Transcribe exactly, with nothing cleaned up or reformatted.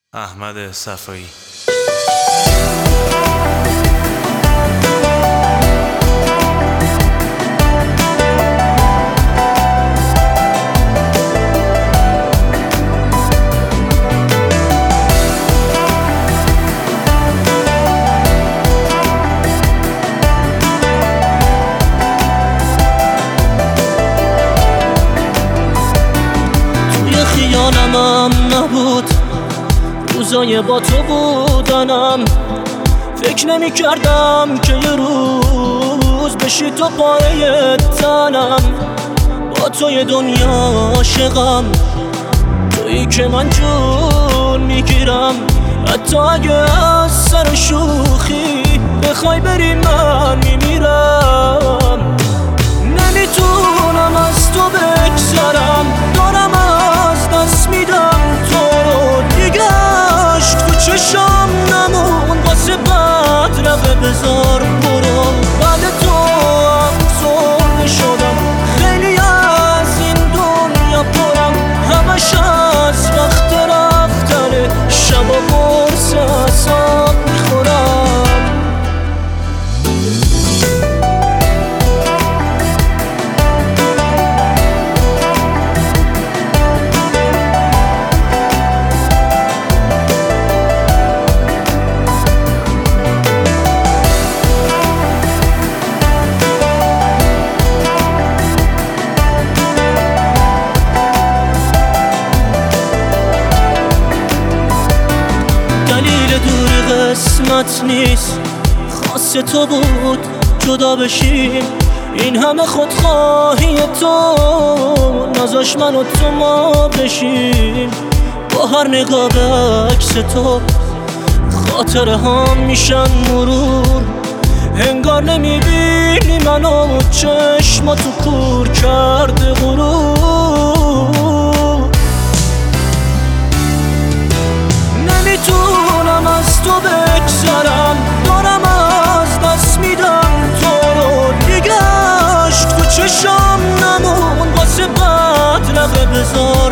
احمد صفایی. توی خیالم نبود روزای با تو بودنم، فکر نمی کردم که یه روز بشی تو پایه تنم. با تو یه دنیا عاشقم، تویی که من جون میگیرم. حتی اگه از سر شوخی بخوای بری من میمیرم. نمیتونم از تو بگذرم، دارم از دست میدم تو رو. دیگه عشق تو چشم نمون، واسه بد رفه بذار برو. بعد تو افسرده شدم، خیلی از این دنیا پرم. همش از وقت رفتنه، شب و قرص اعصاب میخورم. دلیل دور قسمت نیست، خاص تو بود جدا بشیم. این همه خودخواهی تو نذاش من و تو ما بشیم. با هر نگاه به عکس تو خاطره ها میشن مرور. انگار نمیبینی منو، چشماتو کور کرده غرور. نمیتونم از تو بگذرم، دارم از دست میدم تو رو. دیگه عشق تو چشم نمون، واسه بد رفه بذار